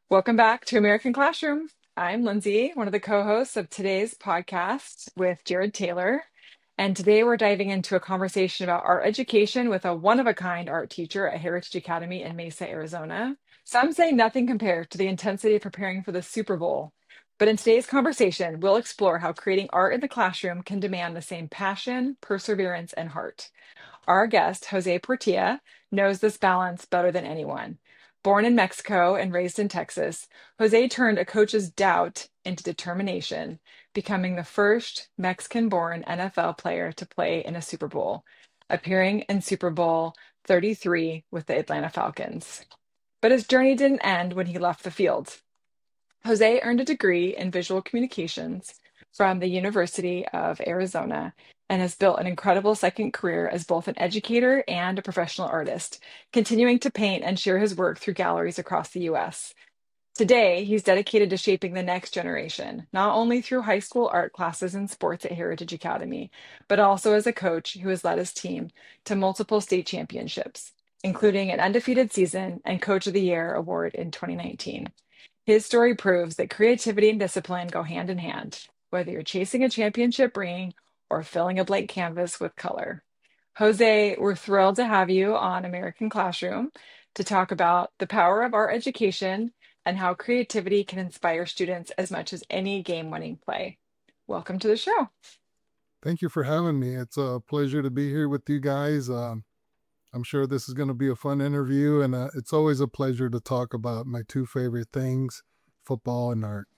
Welcome back to American Classroom. I'm Lindsay, one of the co-hosts of today's podcast with Jared Taylor. And today we're diving into a conversation about art education with a one-of-a-kind art teacher at Heritage Academy in Mesa, Arizona. Some say nothing compares to the intensity of preparing for the Super Bowl. But in today's conversation, we'll explore how creating art in the classroom can demand the same passion, perseverance, and heart. Our guest, Jose Portilla, knows this balance better than anyone. Born in Mexico and raised in Texas, Jose turned a coach's doubt into determination, becoming the first Mexican born NFL player to play in a Super Bowl, appearing in Super Bowl 33 with the Atlanta Falcons. But his journey didn't end when he left the field. Jose earned a degree in visual communications from the University of Arizona and has built an incredible second career as both an educator and a professional artist, continuing to paint and share his work through galleries across the US. Today, he's dedicated to shaping the next generation, not only through high school art classes and sports at Heritage Academy, but also as a coach who has led his team to multiple state championships, including an undefeated season and Coach of the Year award in 2019. His story proves that creativity and discipline go hand in hand, whether you're chasing a championship ring or filling a blank canvas with color. Jose, we're thrilled to have you on American Classroom to talk about the power of art education and how creativity can inspire students as much as any game-winning play. Welcome to the show. Thank you for having me. It's a pleasure to be here with you guys. I'm sure this is going to be a fun interview, and it's always a pleasure to talk about my two favorite things, football and art.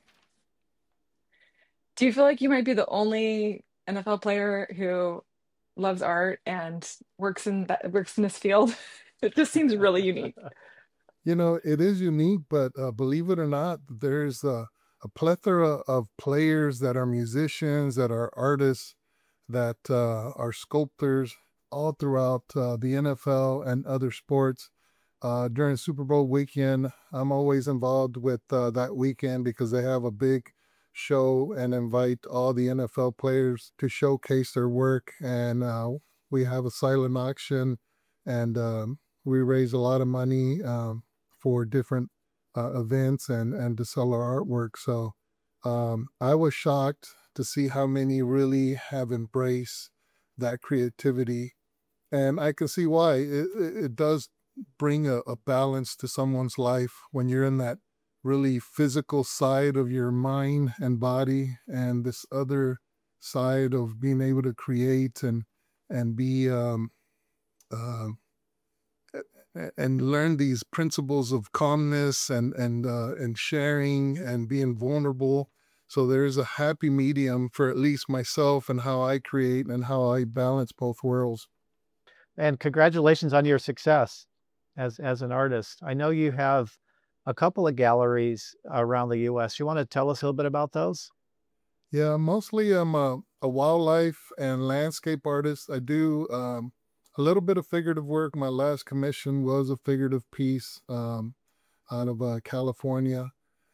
Do you feel like you might be the only NFL player who loves art and works in this field? It just seems really unique. It is unique, but believe it or not, there's a plethora of players that are musicians, that are artists, that are sculptors all throughout the NFL and other sports. During Super Bowl weekend, I'm always involved with that weekend because they have a big show and invite all the NFL players to showcase their work. And we have a silent auction, and we raise a lot of money for different events and to sell our artwork. So I was shocked to see how many really have embraced that creativity. And I can see why. It does bring a balance to someone's life when you're in that really physical side of your mind and body, and this other side of being able to create and be uh, and learn these principles of calmness and sharing and being vulnerable. So there's a happy medium for at least myself and how I create and how I balance both worlds. And congratulations on your success as an artist. I know you have a couple of galleries around the U.S. You want to tell us a little bit about those? Yeah, mostly I'm a wildlife and landscape artist. I do a little bit of figurative work. My last commission was a figurative piece out of California.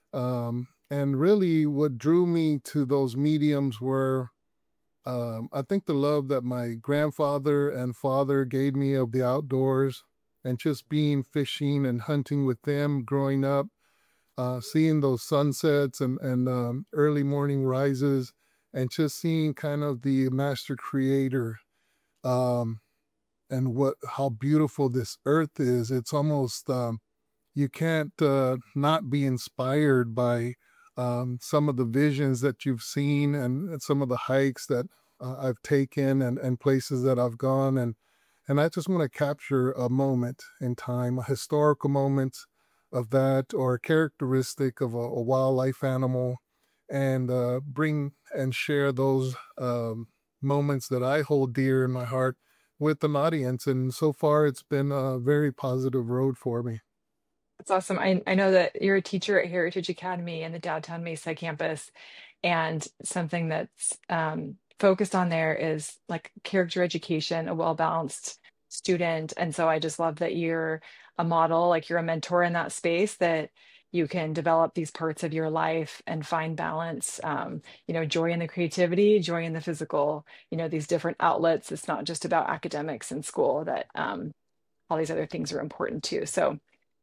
And really, what drew me to those mediums were, I think, the love that my grandfather and father gave me of the outdoors and just being fishing and hunting with them growing up, seeing those sunsets and early morning rises, and just seeing kind of the master creator, um, and how beautiful this earth is. It's almost you can't not be inspired by some of the visions that you've seen and some of the hikes that I've taken and places that I've gone. And I just want to capture a moment in time, a historical moment of that, or a characteristic of a wildlife animal, and bring and share those moments that I hold dear in my heart with an audience. And so far, it's been a very positive road for me. That's awesome. I know that you're a teacher at Heritage Academy in the downtown Mesa campus, and something that's focused on there is like character education, a well-balanced student. And so I just love that you're a model, like you're a mentor in that space, that you can develop these parts of your life and find balance, joy in the creativity, joy in the physical, these different outlets. It's not just about academics and school, that all these other things are important too. So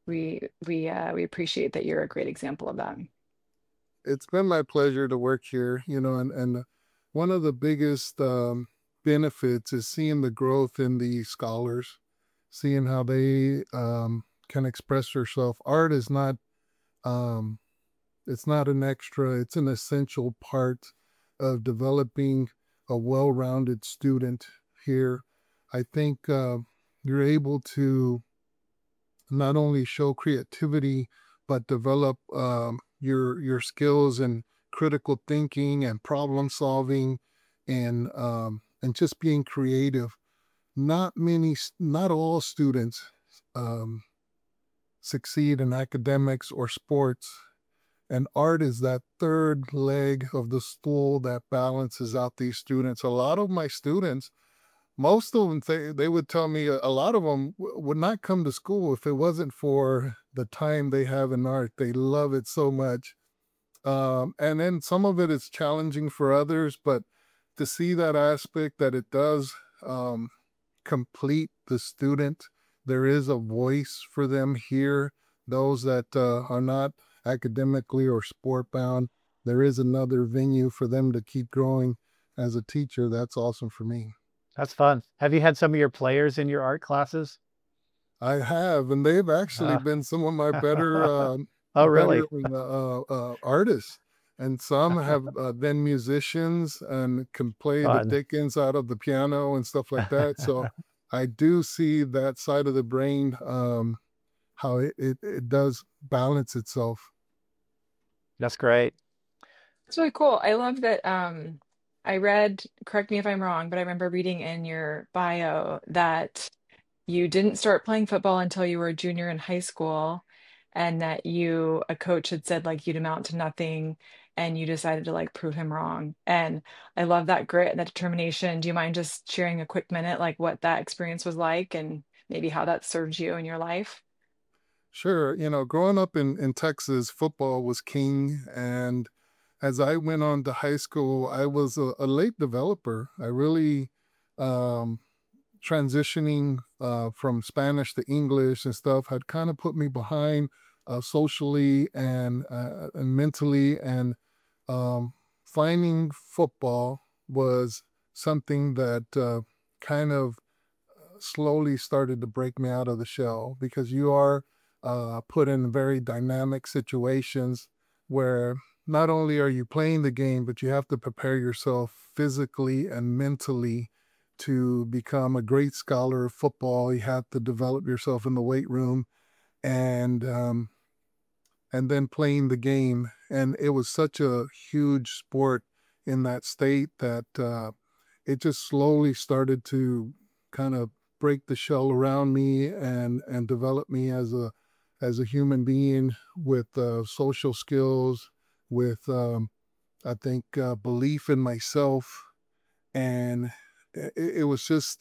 we appreciate that you're a great example of that. It's been my pleasure to work here, and one of the biggest benefits is seeing the growth in the scholars, seeing how they can express themselves. Art is not um, it's not an extra; it's an essential part of developing a well-rounded student here. I think you're able to not only show creativity but develop your skills in critical thinking and problem solving and just being creative. Not all students um, succeed in academics or sports, and art is that third leg of the stool that balances out these students. A lot of my students, most of them, they would tell me a lot of them would not come to school if it wasn't for the time they have in art. They love it so much. And then some of it is challenging for others, but to see that aspect that it does um, complete the student, there is a voice for them here. Those that are not academically or sport bound, there is another venue for them to keep growing as a teacher. That's awesome for me. That's fun. Have you had some of your players in your art classes? I have, and they've actually Uh, been some of my oh, really? better artists. And some have been musicians and can play the Fun. dickens out of the piano and stuff like that. So I do see that side of the brain, how it does balance itself. That's great. It's really cool. I love that. I read, correct me if I'm wrong, but I remember reading in your bio that you didn't start playing football until you were a junior in high school, and that a coach had said like you'd amount to nothing, and you decided to like prove him wrong. And I love that grit and that determination. Do you mind just sharing a quick minute, like what that experience was like and maybe how that served you in your life? Sure, growing up in Texas, football was king. And as I went on to high school, I was a late developer. I really um, transitioning from Spanish to English and stuff had kind of put me behind socially and mentally. And um, finding football was something that kind of slowly started to break me out of the shell because you are put in very dynamic situations where not only are you playing the game, but you have to prepare yourself physically and mentally to become a great scholar of football. You have to develop yourself in the weight room and um, and then playing the game. And it was such a huge sport in that state that it just slowly started to kind of break the shell around me and develop me as a human being with social skills, with I think belief in myself, and it was just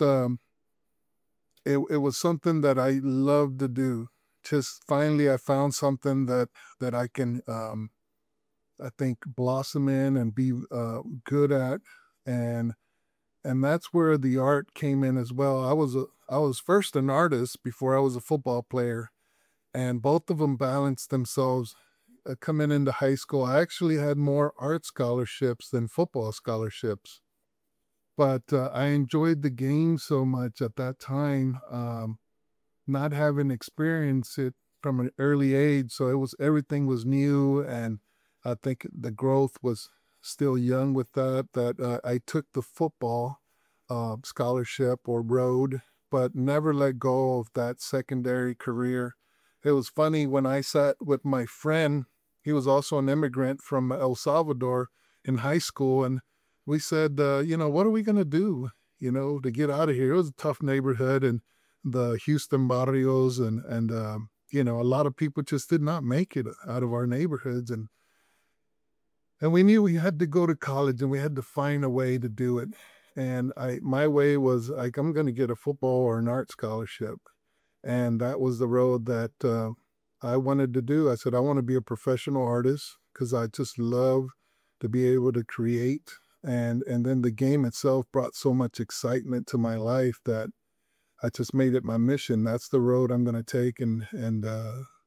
it was something that I loved to do. Just finally, I found something that I can I think blossom in and be good at, and and that's where the art came in as well. I was first an artist before I was a football player, and both of them balanced themselves. Coming into high school, I actually had more art scholarships than football scholarships, but I enjoyed the game so much at that time, not having experienced it from an early age. So everything was new, and I think the growth was still young with that. That I took the football scholarship or road, but never let go of that secondary career. It was funny when I sat with my friend. He was also an immigrant from El Salvador in high school, and we said, what are we going to do, to get out of here? It was a tough neighborhood, and the Houston barrios, and a lot of people just did not make it out of our neighborhoods, and we knew we had to go to college, and we had to find a way to do it. And my way was like, I'm going to get a football or an art scholarship, and that was the road that I wanted to do. I said I want to be a professional artist because I just love to be able to create, and then the game itself brought so much excitement to my life that I just made it my mission. That's the road I'm going to take, and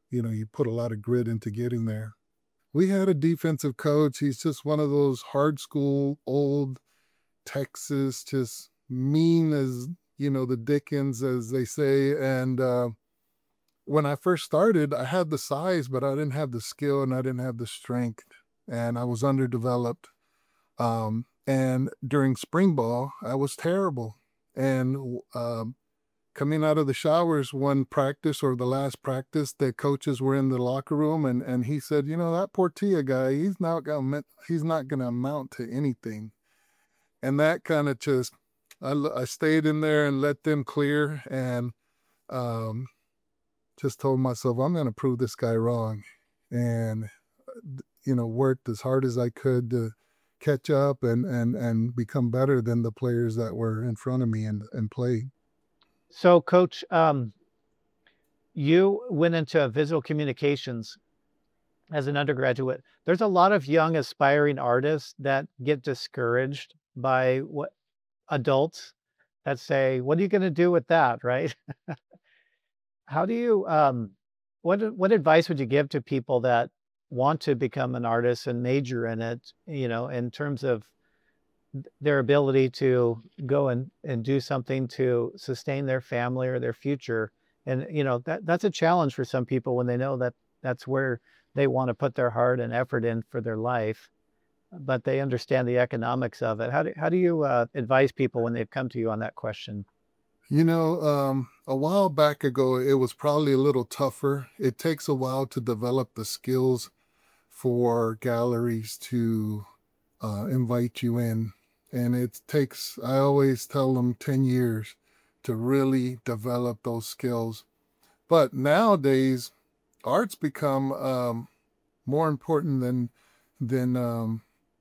you put a lot of grit into getting there. We had a defensive coach. He's just one of those hard school, old Texas, just mean as, the Dickens, as they say. And when I first started, I had the size, but I didn't have the skill and I didn't have the strength, and I was underdeveloped. And during spring ball, I was terrible. And coming out of the showers one practice or the last practice, the coaches were in the locker room, and he said, that Portilla guy, he's not gonna amount to anything. And that kind of just, I stayed in there and let them clear, and um, just told myself I'm gonna prove this guy wrong, and worked as hard as I could to catch up and become better than the players that were in front of me and play. So, Coach, you went into visual communications as an undergraduate. There's a lot of young aspiring artists that get discouraged by what adults that say, "What are you going to do with that?" Right? How do you what advice would you give to people that want to become an artist and major in it, in terms of their ability to go and do something to sustain their family or their future? And that's a challenge for some people when they know that that's where they want to put their heart and effort in for their life, but they understand the economics of it. How do you advise people when they've come to you on that question? A while back ago, it was probably a little tougher. It takes a while to develop the skills for galleries to invite you in. And it takes, I always tell them, 10 years to really develop those skills. But nowadays, art's become more important than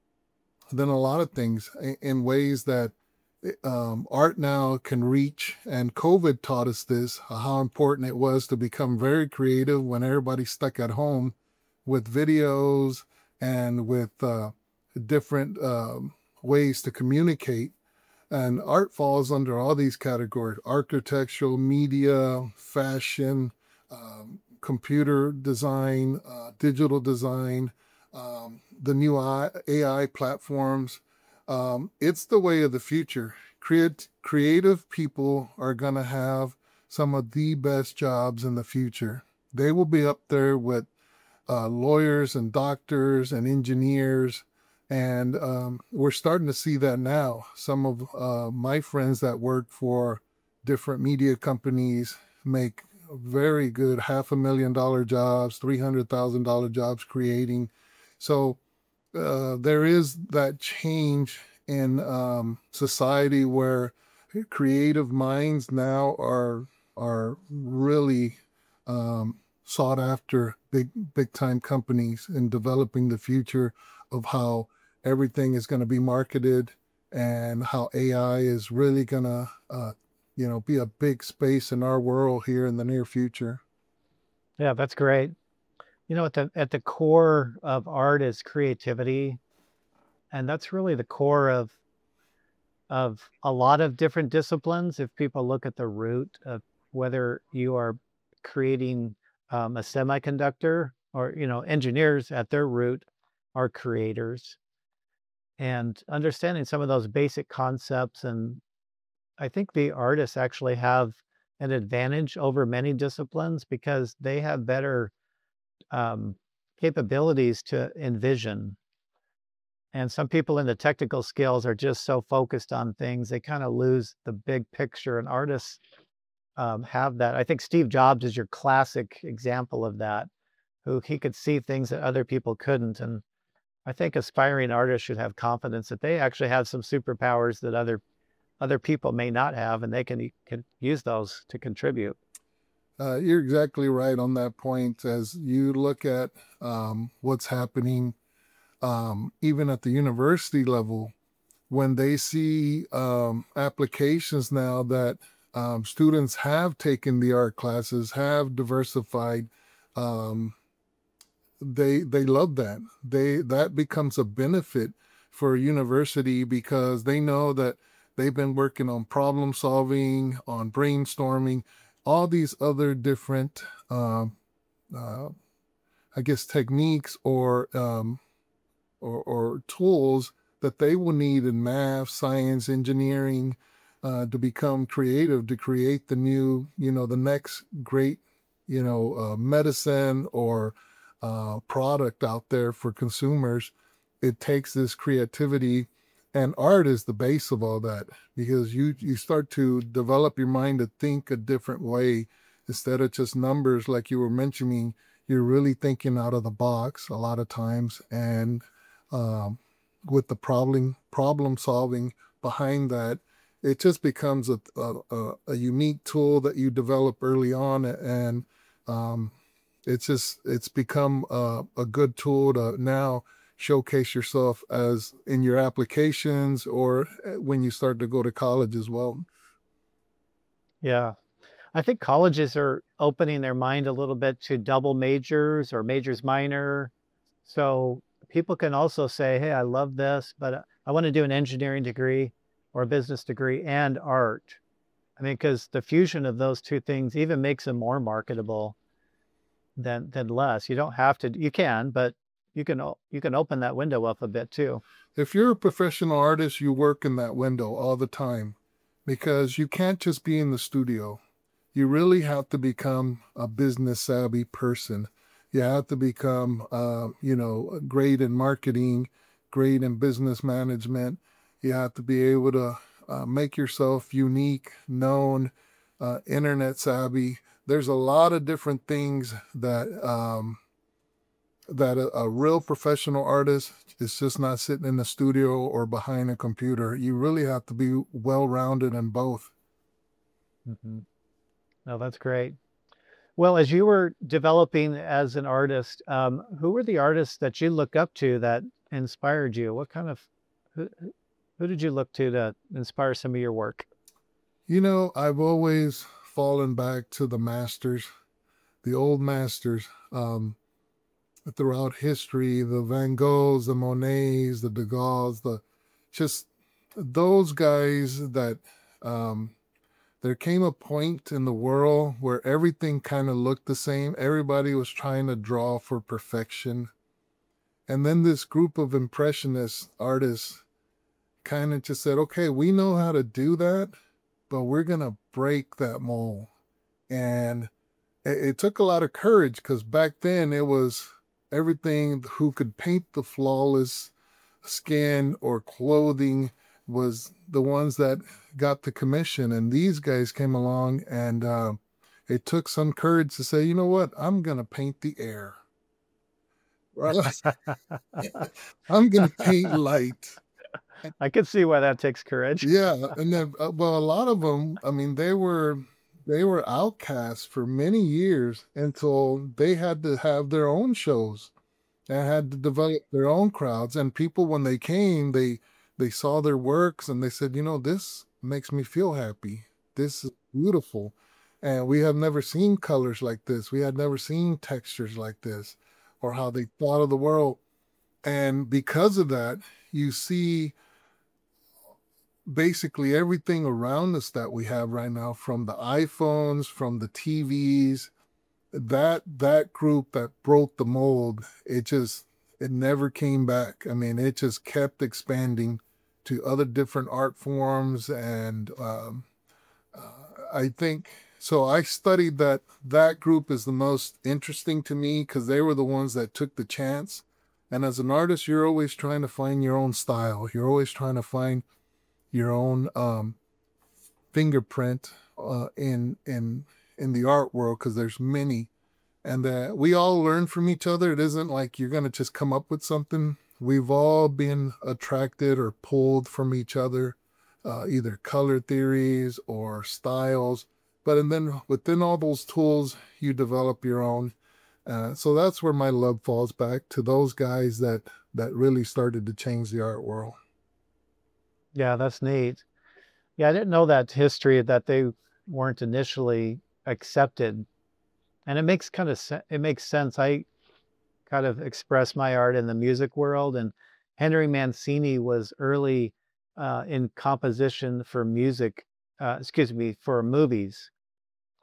a lot of things, in ways that art now can reach. And COVID taught us this, how important it was to become very creative when everybody's stuck at home, with videos and with different ways to communicate. And art falls under all these categories: architectural, media, fashion, computer design, digital design, the new AI platforms. It's the way of the future. Creative people are going to have some of the best jobs in the future. They will be up there with lawyers and doctors and engineers. And we're starting to see that now. Some of my friends that work for different media companies make very good $500,000 jobs, $300,000 jobs creating. So there is that change in society where creative minds now are really sought after, big time companies, in developing the future of how everything is going to be marketed, and how AI is really going to be a big space in our world here in the near future. Yeah, that's great. At the core of art is creativity, and that's really the core of a lot of different disciplines. If people look at the root of whether you are creating a semiconductor, or engineers at their root are creators, and understanding some of those basic concepts. And I think the artists actually have an advantage over many disciplines because they have better um, capabilities to envision. And some people in the technical skills are just so focused on things, they kind of lose the big picture. And artists have that. I think Steve Jobs is your classic example of that, who he could see things that other people couldn't. And I think aspiring artists should have confidence that they actually have some superpowers that other people may not have, and they can use those to contribute. You're exactly right on that point. As you look at what's happening, even at the university level, when they see applications now that students have taken the art classes, have diversified, um, they love that. That becomes a benefit for a university, because they know that they've been working on problem solving, on brainstorming, all these other different uh, I guess, techniques or tools that they will need in math, science, engineering, to become creative, to create the new, the next great, medicine or product out there for consumers. It takes this creativity, and art is the base of all that, because you start to develop your mind to think a different way instead of just numbers like you were mentioning. You're really thinking out of the box a lot of times, and um, with the problem solving behind that, it just becomes a unique tool that you develop early on, and um, it's become a good tool to now showcase yourself as in your applications, or when you start to go to college as well. Yeah. I think colleges are opening their mind a little bit to double majors or majors minor. So people can also say, hey, I love this, but I want to do an engineering degree or a business degree and art. I mean, because the fusion of those two things even makes them more marketable than less. You don't have to, you can, but you can open that window up a bit too. If you're a professional artist, you work in that window all the time, because you can't just be in the studio. You really have to become a business savvy person. You have to become, great in marketing, great in business management. You have to be able to make yourself unique, known, internet savvy. There's a lot of different things that a real professional artist is just not sitting in the studio or behind a computer. You really have to be well rounded in both. Hmm. No, that's great. Well, as you were developing as an artist, who were the artists that you look up to that inspired you? What kind of who did you look to inspire some of your work? I've always fallen back to the masters, the old masters, throughout history, the Van Goghs, the Monets, the Degalls, just those guys that um, there came a point in the world where everything kind of looked the same. Everybody was trying to draw for perfection. And then this group of impressionist artists kind of just said, okay, we know how to do that, but we're going to break that mold. And it took a lot of courage, because back then it was everything who could paint the flawless skin or clothing was the ones that got the commission. And these guys came along, and it took some courage to say, you know what, I'm going to paint the air. Right? I'm going to paint light. I can see why that takes courage. Yeah, and then well, a lot of them, I mean, they were outcasts for many years until they had to have their own shows and had to develop their own crowds. And people, when they came, they saw their works and they said, this makes me feel happy. This is beautiful. And we have never seen colors like this. We had never seen textures like this, or how they thought of the world. And because of that, you see basically everything around us that we have right now, from the iPhones, from the TVs, that group that broke the mold, it never came back. I mean, it just kept expanding to other different art forms. And I think so. I studied that group is the most interesting to me, because they were the ones that took the chance. And as an artist, you're always trying to find your own style. You're always trying to find your own fingerprint in the art world, because there's many, and that we all learn from each other. It isn't like you're going to just come up with something. We've all been attracted or pulled from each other, either color theories or styles. But and then within all those tools, you develop your own. So that's where my love falls back to those guys that really started to change the art world. Yeah, that's neat. Yeah, I didn't know that history that they weren't initially accepted. And it makes sense. I kind of express my art in the music world, and Henry Mancini was early in composition for music, excuse me, for movies.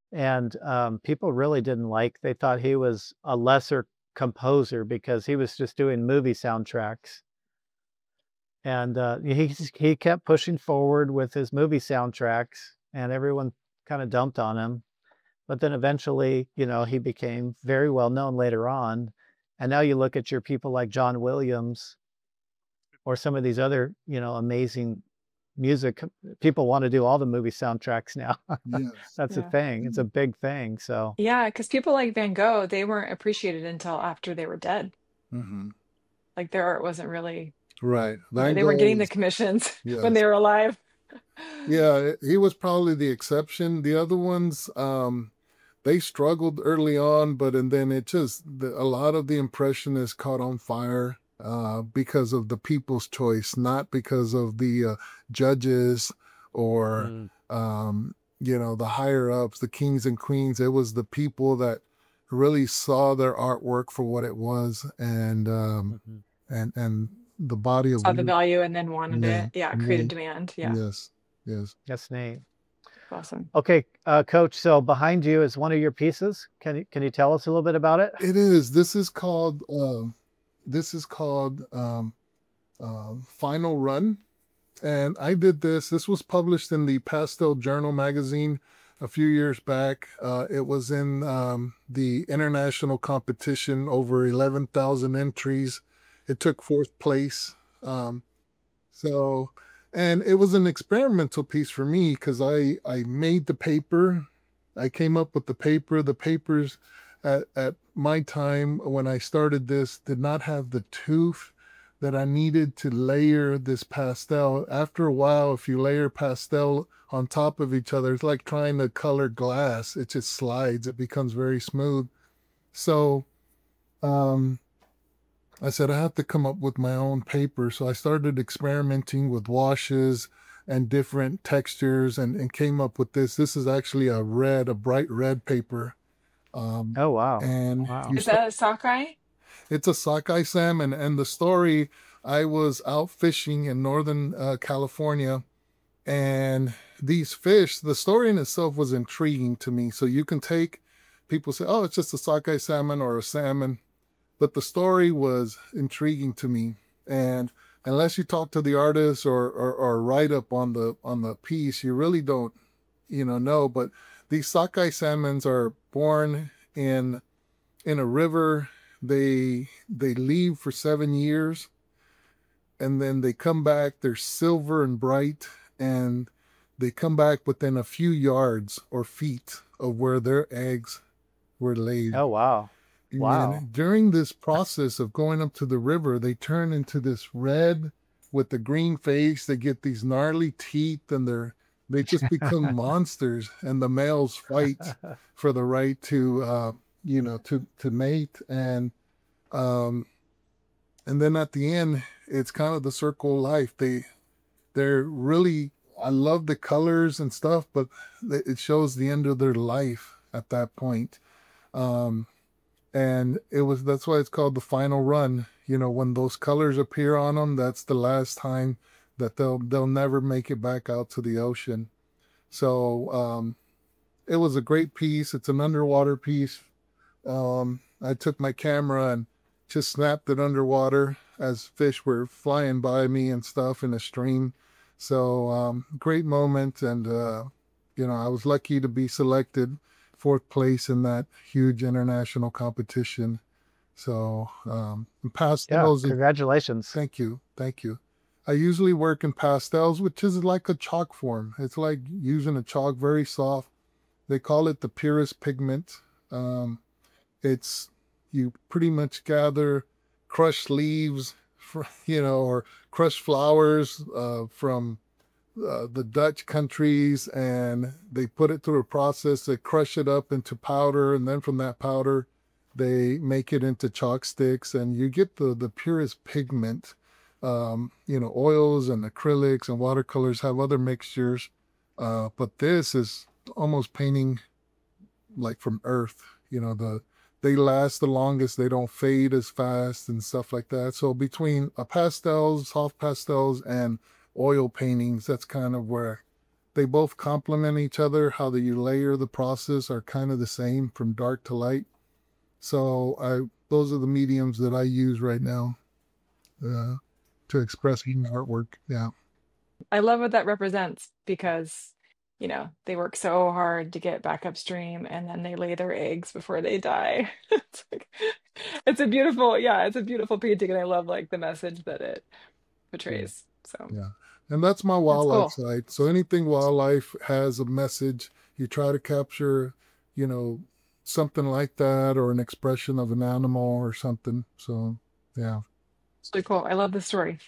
And people really didn't like, they thought he was a lesser composer because he was just doing movie soundtracks. And he kept pushing forward with his movie soundtracks, and everyone kind of dumped on him. But then eventually, he became very well known later on. And now you look at your people like John Williams or some of these other, amazing music. People want to do all the movie soundtracks now. Yes. That's a Yeah. thing. It's a big thing. So, Yeah, because people like Van Gogh, they weren't appreciated until after they were dead. Hmm. Like their art wasn't really, Right. Van they weren't Gogh getting the was, commissions when yes. they were alive. Yeah, he was probably the exception. The other ones, they struggled early on, but and then a lot of the Impressionists caught on fire because of the people's choice, not because of the judges or mm, the higher ups, the kings and queens. It was the people that really saw their artwork for what it was, mhm. and the body of Saw the work. value and then wanted Yeah, it. Yeah, created yeah, demand. Yeah, yes, yes. That's neat. awesome. Okay, Coach. So behind you is one of your pieces. Can you tell us a little bit about it? It is. This is called Final Run, and I did this. This was published in the Pastel Journal magazine a few years back. It was in the international competition, over 11,000 entries. It took fourth place. Um, so, and it was an experimental piece for me because I made the paper. I came up with the paper. The papers at my time when I started this did not have the tooth that I needed to layer this pastel. After a while, if you layer pastel on top of each other, it's like trying to color glass. It just slides. It becomes very smooth. So um, I said I have to come up with my own paper. So I started experimenting with washes and different textures and came up with this. This is actually a bright red paper. Um, Oh, wow. and Wow. you Is start, that a sockeye? it's a sockeye salmon. And the story, I was out fishing in Northern California, and these fish, the story in itself was intriguing to me. So you can take, people say, oh, it's just a sockeye salmon or a salmon, but the story was intriguing to me. And unless you talk to the artist or write up on the piece, you really don't know. But these sockeye salmons are born in a river. They leave for 7 years, and then they come back. They're silver and bright, and they come back within a few yards or feet of where their eggs were laid. Oh, wow. Wow. And during this process of going up to the river, they turn into this red with the green face. They get these gnarly teeth, and they just become monsters. And the males fight for the right to to mate. Um, and then at the end, it's kind of the circle of life. They're really, I love the colors and stuff, but it shows the end of their life at that point. Um, and that's why it's called the final run. When those colors appear on them, that's the last time that they'll never make it back out to the ocean. So it was a great piece. It's an underwater piece. I took my camera and just snapped it underwater as fish were flying by me and stuff in a stream. So great moment, and I was lucky to be selected fourth place in that huge international competition. So Yeah. pastels, Congratulations. thank you, thank you. I usually work in pastels, which is like a chalk form. It's like using a chalk, very soft. They call it the purest pigment. Um, it's you pretty much gather crushed leaves, or crushed flowers from the Dutch countries, and they put it through a process. They crush it up into powder, and then from that powder, they make it into chalk sticks, and you get the purest pigment. Oils and acrylics and watercolors have other mixtures, but this is almost painting like from earth. They last the longest. They don't fade as fast and stuff like that. So between pastels, soft pastels, and oil paintings, that's kind of where they both complement each other. How that you layer the process are kind of the same from dark to light. So those are the mediums that I use right now uh, to express my artwork. Yeah. I love what that represents because, they work so hard to get back upstream and then they lay their eggs before they die. It's like, it's a beautiful painting and I love like the message that it Yeah. portrays. So Yeah. And that's my that's wildlife cool. side. So anything wildlife has a message, you try to capture, you know, something like that or an expression of an animal or something. So, yeah. It's really cool. I love the story.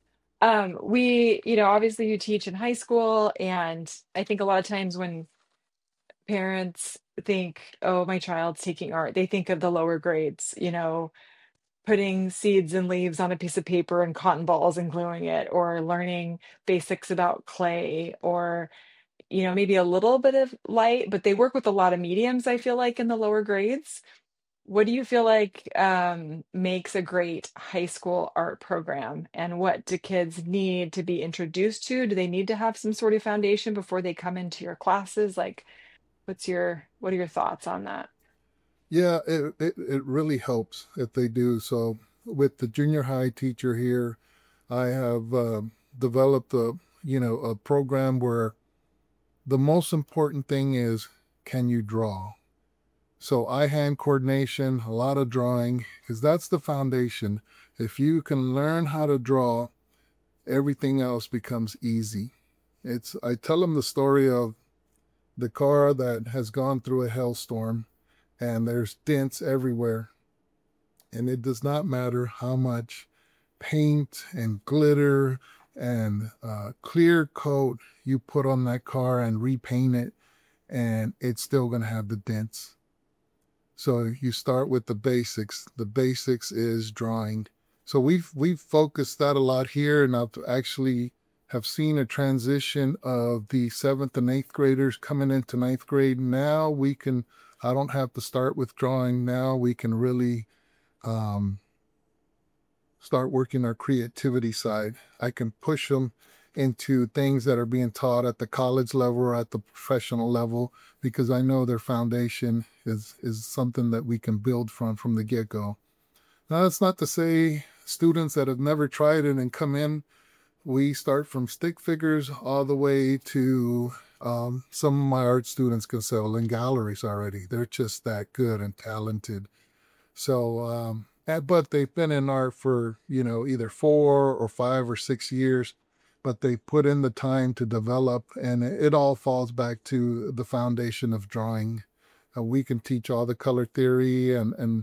Obviously you teach in high school, and I think a lot of times when parents think, oh, my child's taking art, they think of the lower grades, putting seeds and leaves on a piece of paper and cotton balls and gluing it, or learning basics about clay, or, maybe a little bit of light, but they work with a lot of mediums, I feel like, in the lower grades. What do you feel like makes a great high school art program? And what do kids need to be introduced to? Do they need to have some sort of foundation before they come into your classes? Like, what are your thoughts on that? Yeah, it really helps if they do. So with the junior high teacher here, I have developed a program where the most important thing is, can you draw? So eye-hand coordination, a lot of drawing, because that's the foundation. If you can learn how to draw, everything else becomes easy. I tell them the story of the car that has gone through a hailstorm and there's dents everywhere. And it does not matter how much paint and glitter and clear coat you put on that car and repaint it, and it's still going to have the dents. So you start with the basics. The basics is drawing. So we've focused that a lot here, and I've actually have seen a transition of the seventh and eighth graders coming into ninth grade. Now I don't have to start with drawing. Now we can really um, start working our creativity side. I can push them into things that are being taught at the college level or at the professional level, because I know their foundation is something that we can build from the get-go. Now, that's not to say students that have never tried it and come in, we start from stick figures all the way to some of my art students can sell in galleries already. They're just that good and talented. So, but they've been in art for, either 4 or 5 or 6 years, but they put in the time to develop, and it all falls back to the foundation of drawing. We can teach all the color theory and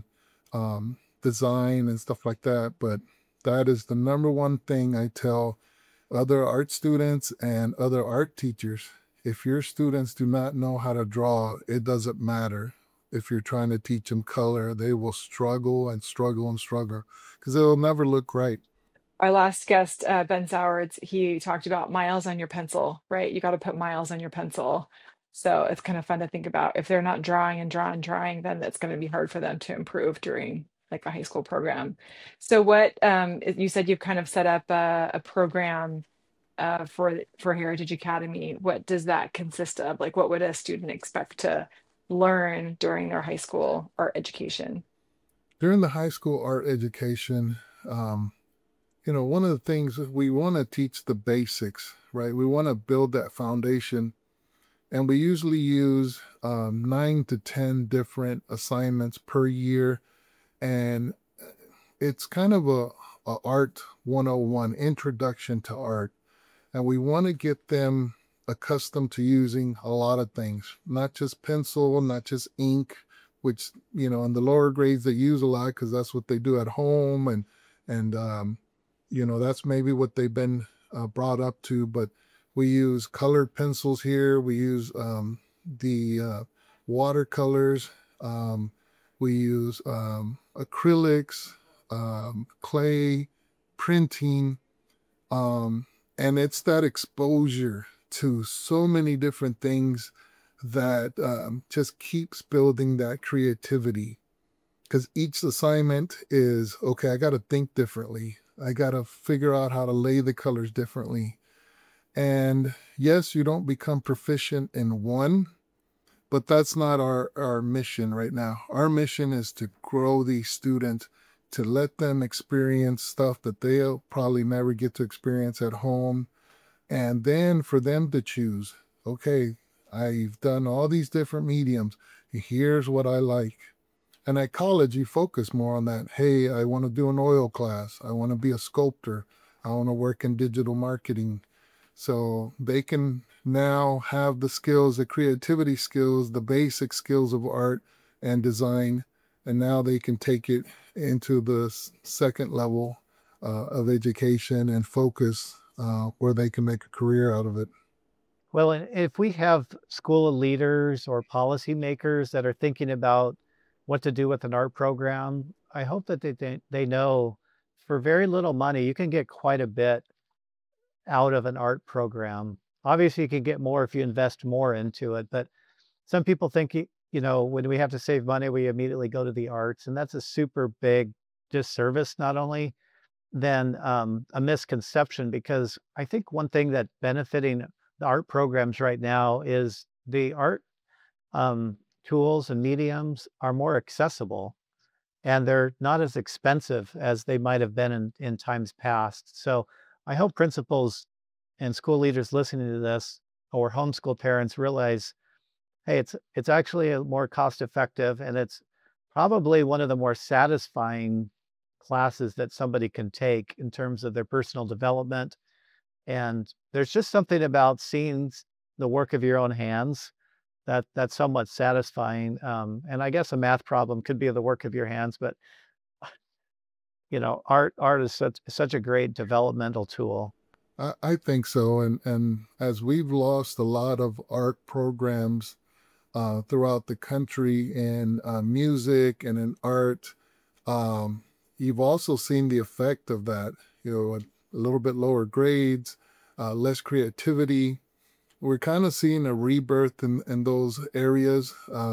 design and stuff like that, but that is the number one thing I tell other art students and other art teachers. If your students do not know how to draw, it doesn't matter. If you're trying to teach them color, they will struggle and struggle and struggle because it'll never look right. Our last guest, Ben Sowards, he talked about miles on your pencil, right? You got to put miles on your pencil. So it's kind of fun to think about. If they're not drawing and drawing, then it's going to be hard for them to improve during like a high school program. So you said you've kind of set up a program for Heritage Academy. What does that consist of? Like, what would a student expect to learn during their high school art education? During the high school art education, um, one of the things is we want to teach the basics, right? We want to build that foundation. And we usually use 9 to 10 different assignments per year. And it's kind of a art 101, introduction to art. And we want to get them accustomed to using a lot of things, not just pencil, not just ink, which, in the lower grades they use a lot because that's what they do at home. And that's maybe what they've been brought up to. But we use colored pencils here. We use the watercolors. We use acrylics, clay, printing. Um, and it's that exposure to so many different things that just keeps building that creativity. Because each assignment is, okay, I got to think differently. I got to figure out how to lay the colors differently. And yes, you don't become proficient in one, but that's not our mission right now. Our mission is to grow these students, to let them experience stuff that they'll probably never get to experience at home. And then for them to choose, okay, I've done all these different mediums. Here's what I like. And at college, you focus more on that. Hey, I want to do an oil class. I want to be a sculptor. I want to work in digital marketing. So they can now have the skills, the creativity skills, the basic skills of art and design. And now they can take it into the second level of education and focus where they can make a career out of it. Well, and if we have school leaders or policymakers that are thinking about what to do with an art program, I hope that they know for very little money, you can get quite a bit out of an art program. Obviously, you can get more if you invest more into it, but some people think, when we have to save money, we immediately go to the arts, and that's a super big disservice, not only then a misconception, because I think one thing that benefiting the art programs right now is the art tools and mediums are more accessible, and they're not as expensive as they might have been in times past. So I hope principals and school leaders listening to this, or homeschool parents, realize, hey, it's actually a more cost effective, and it's probably one of the more satisfying classes that somebody can take in terms of their personal development. And there's just something about seeing the work of your own hands that's somewhat satisfying. And I guess a math problem could be the work of your hands, but art is such a great developmental tool. I think so. And as we've lost a lot of art programs throughout the country in music and in art, you've also seen the effect of that, a little bit lower grades, less creativity. We're kind of seeing a rebirth in those areas.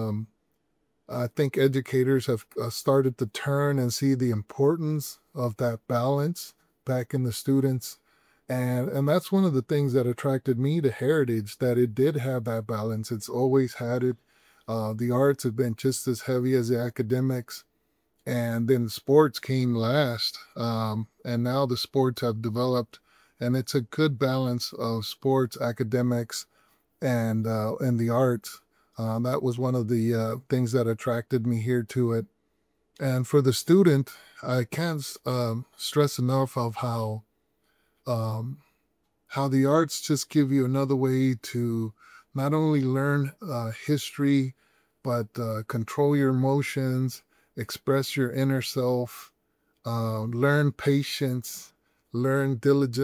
I think educators have started to turn and see the importance of that balance back in the students. And that's one of the things that attracted me to Heritage, that it did have that balance. It's always had it. The arts have been just as heavy as the academics. And then sports came last. And now the sports have developed, and it's a good balance of sports, academics, and the arts. That was one of the things that attracted me here to it. And for the student, I can't stress enough of um, how the arts just give you another way to not only learn history, but control your emotions, express your inner self, learn patience, learn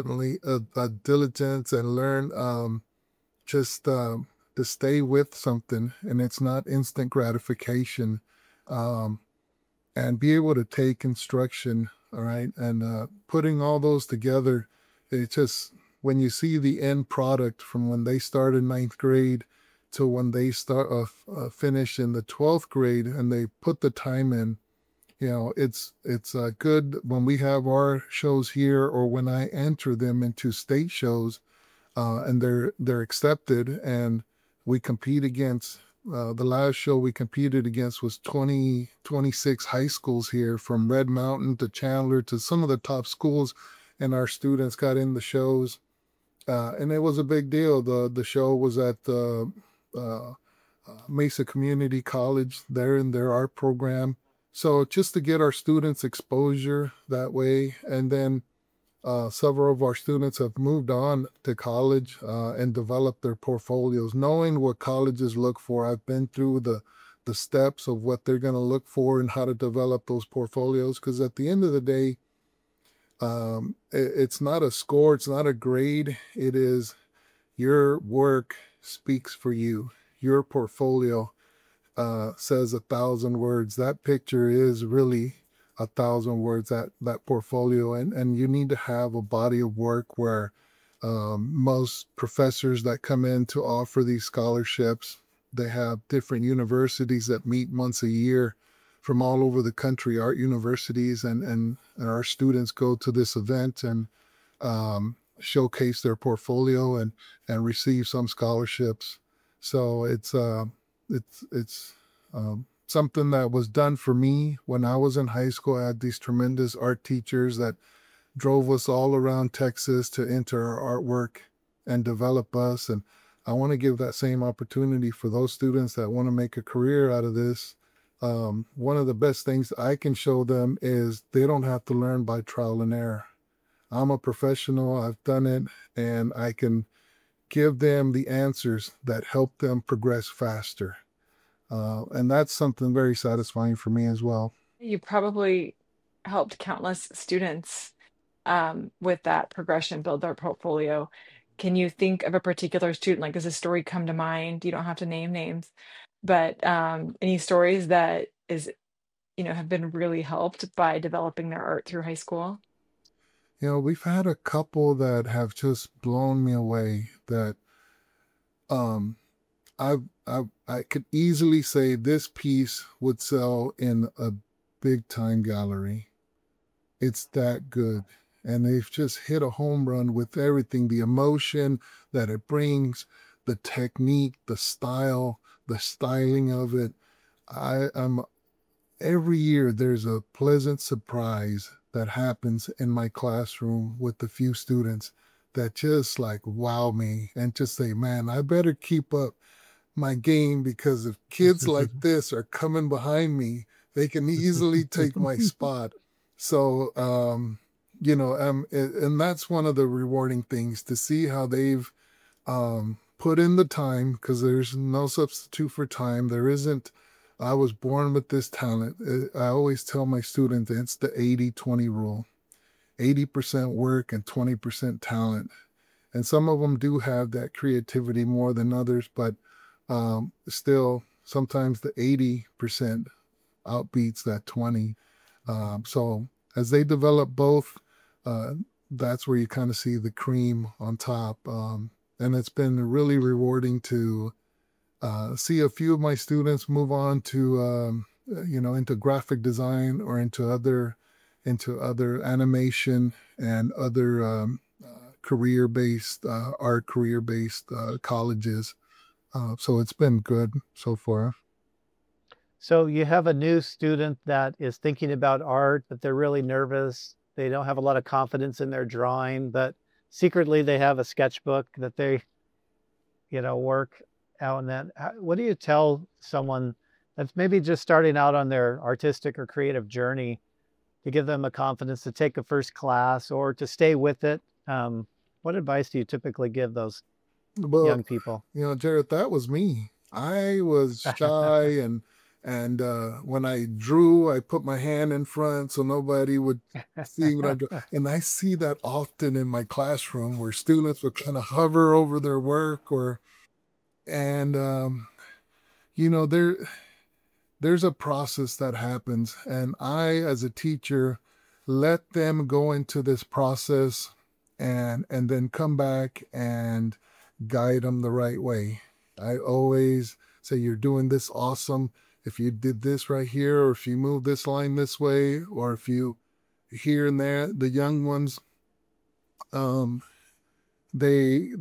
diligence, and learn just to stay with something, and it's not instant gratification, um, and be able to take instruction. All right. And putting all those together, it just, when you see the end product from when they start in ninth grade to when they start finish in the 12th grade, and they put the time in, it's good when we have our shows here, or when I enter them into state shows, and they're accepted, and we compete against. The last show we competed against was 26 high schools here, from Red Mountain to Chandler to some of the top schools, and our students got in the shows, and it was a big deal. The show was at the Mesa Community College, there in their art program. So just to get our students exposure that way, and then several of our students have moved on to college and developed their portfolios, knowing what colleges look for. I've been through the steps of what they're going to look for and how to develop those portfolios, because at the end of the day, it's not a score, it's not a grade. It is your work speaks for you. Your portfolio says 1,000 words. That picture is really 1,000 words, that portfolio. And you need to have a body of work where most professors that come in to offer these scholarships, they have different universities that meet once a year from all over the country, art universities, and our students go to this event. And showcase their portfolio and receive some scholarships. So it's something that was done for me when I was in high school. I had these tremendous art teachers that drove us all around Texas to enter our artwork and develop us. And I want to give that same opportunity for those students that want to make a career out of this. One of the best things I can show them is they don't have to learn by trial and error. I'm a professional, I've done it, and I can give them the answers that help them progress faster. And that's something very satisfying for me as well. You probably helped countless students with that progression, build their portfolio. Can you think of a particular student? Like, does a story come to mind? You don't have to name names, but any stories that have been really helped by developing their art through high school? We've had a couple that have just blown me away that um, I could easily say this piece would sell in a big time gallery. It's that good. And they've just hit a home run with everything, the emotion that it brings, the technique, the style, the styling of it. I'm every year there's a pleasant surprise that happens in my classroom with a few students that just like wow me and just say, man, I better keep up my game because if kids like this are coming behind me, they can easily take my spot. So, and that's one of the rewarding things to see how they've put in the time, because there's no substitute for time. There isn't, I was born with this talent. I always tell my students it's the 80-20 rule. 80% work and 20% talent. And some of them do have that creativity more than others, but still, sometimes the 80% outbeats that 20. So as they develop both, that's where you kind of see the cream on top. And it's been really rewarding to see a few of my students move on to, into graphic design or into other animation and other career-based art career-based colleges. So it's been good so far. So you have a new student that is thinking about art, but they're really nervous. They don't have a lot of confidence in their drawing, but secretly they have a sketchbook that they, work out. And then what do you tell someone that's maybe just starting out on their artistic or creative journey to give them a confidence to take a first class or to stay with it? What advice do you typically give those young people? Jared, that was me. I was shy and when I drew, I put my hand in front so nobody would see what I do. And I see that often in my classroom where students would kind of hover over their work there's a process that happens. And I, as a teacher, let them go into this process and then come back and guide them the right way. I always say, you're doing this awesome. If you did this right here, or if you move this line this way, or if you here and there, the young ones, they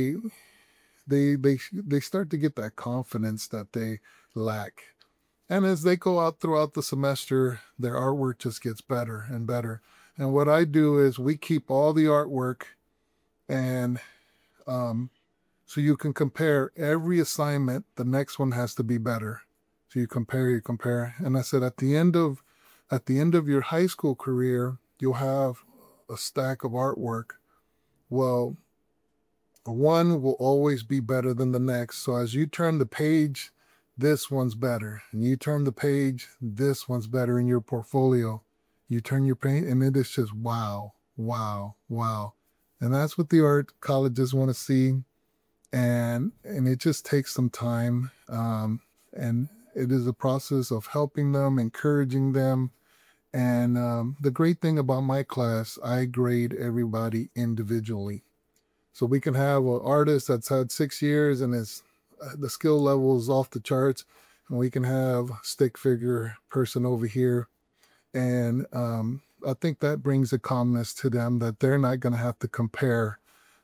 start to get that confidence that they lack. And as they go out throughout the semester, their artwork just gets better and better. And what I do is we keep all the artwork, and so you can compare every assignment. The next one has to be better. So you compare. And I said, at the end of your high school career, you'll have a stack of artwork. Well, one will always be better than the next. So as you turn the page, this one's better. And you turn the page, this one's better in your portfolio. You turn your page, and it is just wow, wow, wow. And that's what the art colleges want to see. And it just takes some time. And it is a process of helping them, encouraging them. And the great thing about my class, I grade everybody individually. So we can have an artist that's had 6 years and the skill level is off the charts. And we can have a stick figure person over here. And I think that brings a calmness to them that they're not going to have to compare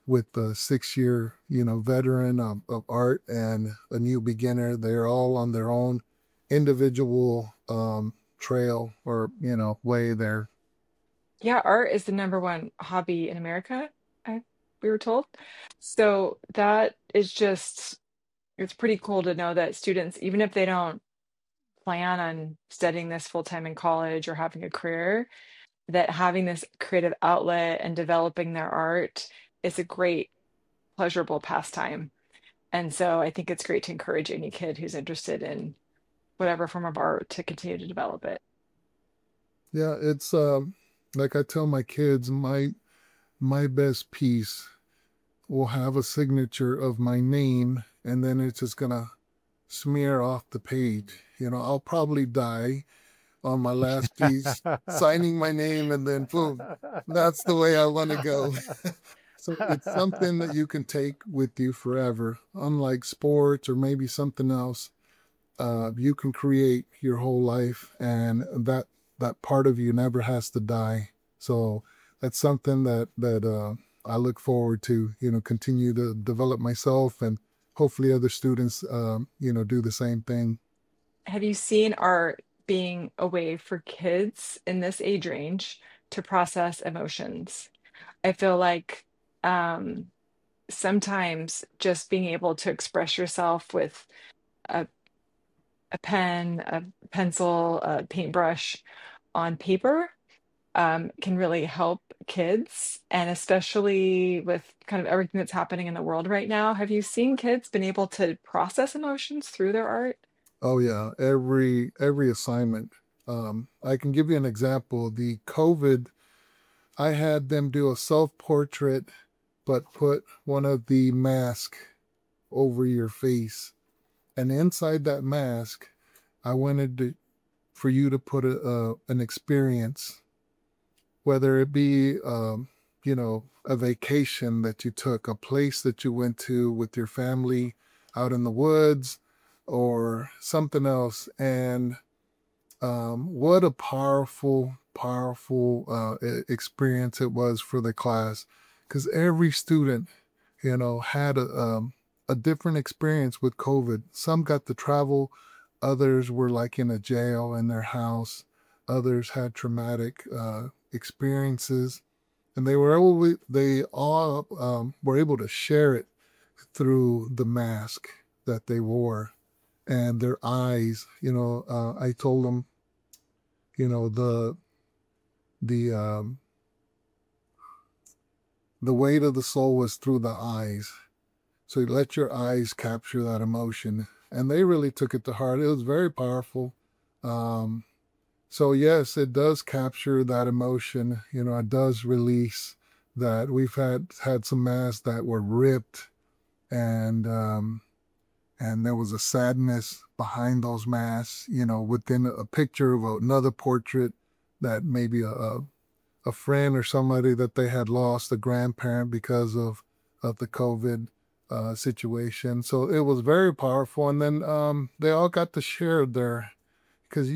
with the 6-year, veteran of art and a new beginner. They're all on their own individual trail or, way there. Yeah, art is the number one hobby in America, we were told. So that is just, it's pretty cool to know that students, even if they don't plan on studying this full time in college or having a career, that having this creative outlet and developing their art is a great, pleasurable pastime. And so I think it's great to encourage any kid who's interested in whatever form of art to continue to develop it. Yeah, it's like I tell my kids, my best piece will have a signature of my name, and then it's just gonna smear off the page. I'll probably die on my last piece, signing my name, and then boom, that's the way I want to go. So it's something that you can take with you forever. Unlike sports or maybe something else, you can create your whole life, and that part of you never has to die. So that's something that I look forward to, continue to develop myself, and hopefully other students, do the same thing. Have you seen art being a way for kids in this age range to process emotions? I feel like sometimes just being able to express yourself with a, a pen, a pencil, a paintbrush on paper can really help kids, and especially with kind of everything that's happening in the world right now. Have you seen kids been able to process emotions through their art? Oh yeah, every assignment. I can give you an example. The COVID, I had them do a self-portrait, but put one of the mask over your face. And inside that mask, I wanted for you to put an experience, whether it be, a vacation that you took, a place that you went to with your family out in the woods, or something else. And what a powerful, powerful experience it was for the class, because every student, had a different experience with COVID. Some got to travel, others were like in a jail in their house, others had traumatic experiences, and they all were able to share it through the mask that they wore and their eyes. I told them, the the weight of the soul was through the eyes. So you let your eyes capture that emotion. And they really took it to heart. It was very powerful. So yes, it does capture that emotion. It does release that. We've had some masks that were ripped, and there was a sadness behind those masks, within a picture of another portrait that maybe a friend or somebody that they had lost, a grandparent, because of the COVID situation. So it was very powerful. And then they all got to share because,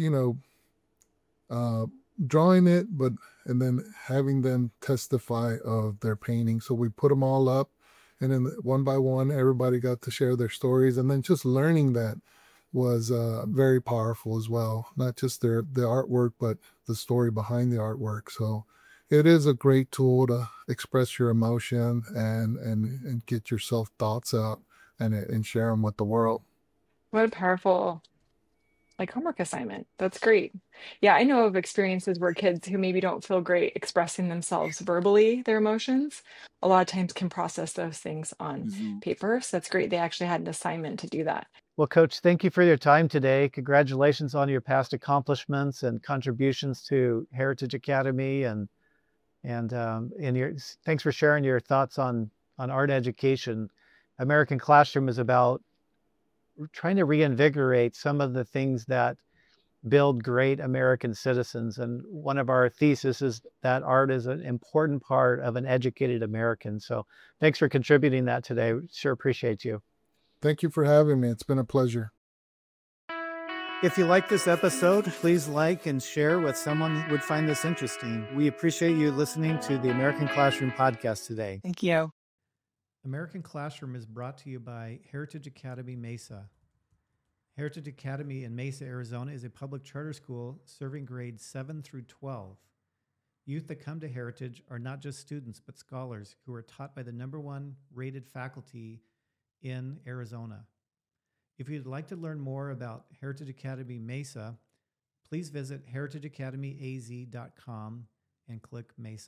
drawing it, and then having them testify of their painting. So we put them all up, and then one by one, everybody got to share their stories. And then just learning that was very powerful as well. Not just the artwork, but the story behind the artwork. So it is a great tool to express your emotion and get your self-thoughts out and share them with the world. What a powerful homework assignment. That's great. Yeah, I know of experiences where kids who maybe don't feel great expressing themselves verbally, their emotions, a lot of times can process those things on paper. So that's great. They actually had an assignment to do that. Well, Coach, thank you for your time today. Congratulations on your past accomplishments and contributions to Heritage Academy, and thanks for sharing your thoughts on art education. American Classroom is about trying to reinvigorate some of the things that build great American citizens. And one of our theses is that art is an important part of an educated American. So thanks for contributing that today. Sure appreciate you. Thank you for having me. It's been a pleasure. If you like this episode, please like and share with someone who would find this interesting. We appreciate you listening to the American Classroom podcast today. Thank you. American Classroom is brought to you by Heritage Academy Mesa. Heritage Academy in Mesa, Arizona is a public charter school serving grades 7 through 12. Youth that come to Heritage are not just students, but scholars who are taught by the #1 rated faculty in Arizona. If you'd like to learn more about Heritage Academy Mesa, please visit heritageacademyaz.com and click Mesa.